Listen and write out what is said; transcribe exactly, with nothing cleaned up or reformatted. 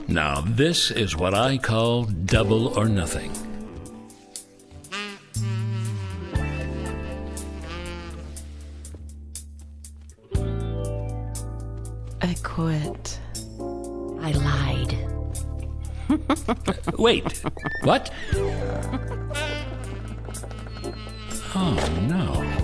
Now, this is what I call double or nothing. I quit. I lied. Wait, what? Oh, no.